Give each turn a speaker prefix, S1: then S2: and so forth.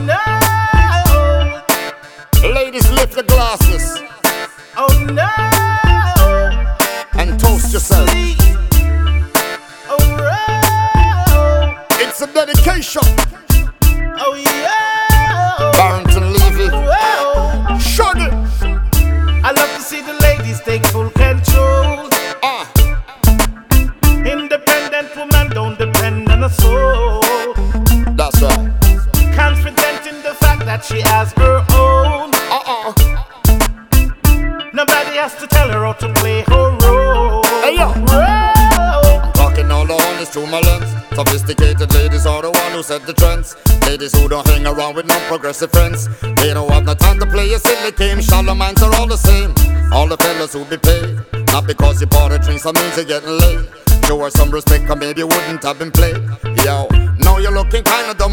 S1: no.
S2: Ladies, lift the glasses
S1: Oh no.
S2: and toast yourself.
S1: Please. Oh no.
S2: It's a dedication.
S1: Oh yeah.
S2: Barrington Levy.
S1: Whoa.
S2: Shut it.
S1: I love to see the ladies take full control. Independent woman don't depend on a soul.
S2: That's right.
S1: Confident in the fact that she has her own. Nobody has to tell her how to play her role.
S2: Hey, yo.
S1: Role.
S2: Talking all the honest through my lens. Sophisticated ladies are the one who set the trends. Ladies who don't hang around with non-progressive friends. They don't have no time to play a silly game. Shallow minds are all the same. All the fellas who be paid. Not because you bought a drink, some means you're getting laid. Show her some respect, or maybe you wouldn't have been played. Yo, now you're looking kinda dumb.